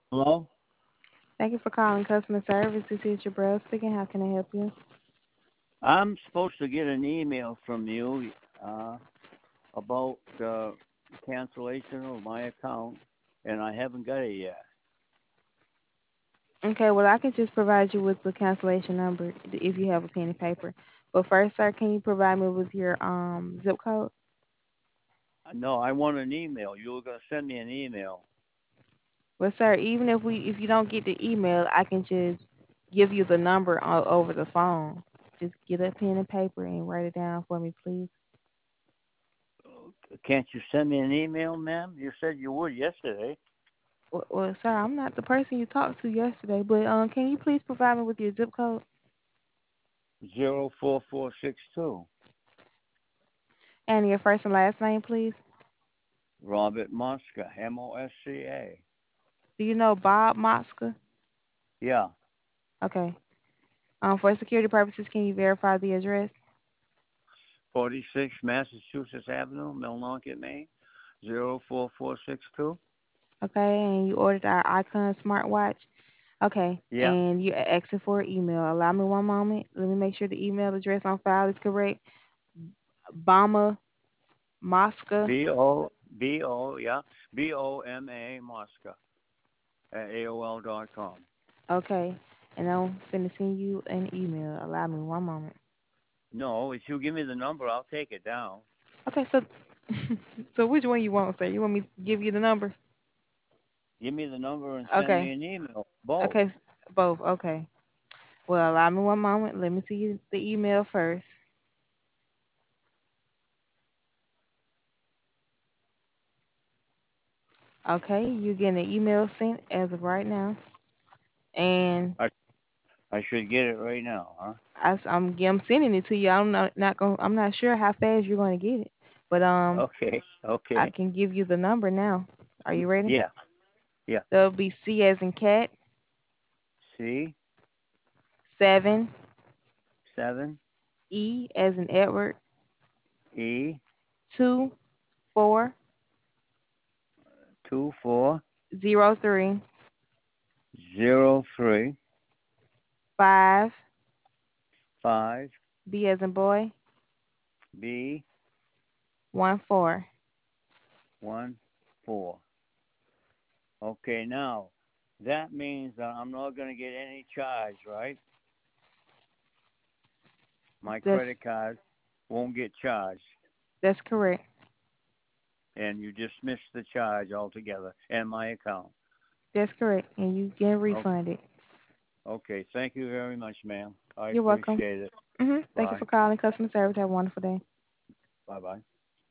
Hello? Thank you for calling customer service. This is Jabril speaking. How can I help you? I'm supposed to get an email from you about cancellation of my account, and I haven't got it yet. Okay, well, I can just provide you with the cancellation number if you have a pen and paper. But first, sir, can you provide me with your zip code? No, I want an email. You were going to send me an email. Well, sir, even if you don't get the email, I can just give you the number over the phone. Just get a pen and paper and write it down for me, please. Can't you send me an email, ma'am? You said you would yesterday. Well, sir, I'm not the person you talked to yesterday, but can you please provide me with your zip code 04462. and your first and last name, please? Robert Mosca, Mosca. Do you know Bob Mosca? Yeah, Okay. For security purposes, can you verify the address? 46 Massachusetts Avenue, Millnocket, Maine. 04462. Okay, and you ordered our Icon smartwatch. Okay, Yeah, and you're asking for an email. Allow me one moment. Let me make sure the email address on file is correct. Bama Mosca. yeah, BOMA Mosca at AOL.com. Okay, and I'm finna send you an email. Allow me one moment. No, if you give me the number, I'll take it down. Okay, so so which one you want, sir? You want me to give you the number? Give me the number and send me Okay, an email. Both. okay, both. Okay. Well, allow me one moment. Let me see the email first. Okay, you're getting an email sent as of right now, and I I should get it right now, huh? I'm sending it to you. I'm not sure how fast you're going to get it, but Okay, I okay. can give you the number now. Are you ready? Yeah, yeah. That'll be C as in cat, C 7, 7 E as in Edward, E 2, 4, 24 0, 3, 03 5, 5 B as in boy, B 1, 4. 14. Okay, now that means that I'm not going to get any charge, right? My That's credit card won't get charged, that's correct. and you dismiss the charge altogether and my account. That's correct, and you get Oh, refunded. okay, thank you very much, ma'am. I You're welcome. appreciate it. Thank you for Bye. calling customer service. Have a wonderful day. Bye bye.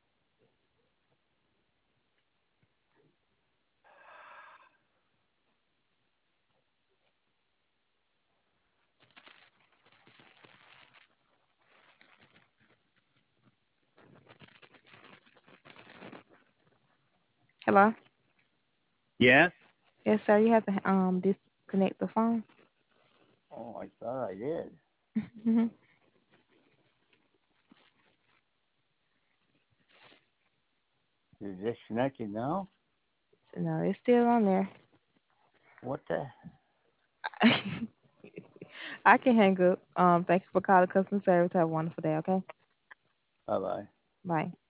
Hello. Yes? Yes, sir. You have to disconnect the phone. Oh, I thought I did. Mhm. You're disconnected now? No, it's still on there. What the? I can hang up. Thank you for calling customer service. Have a wonderful day. Okay. Bye bye. Bye.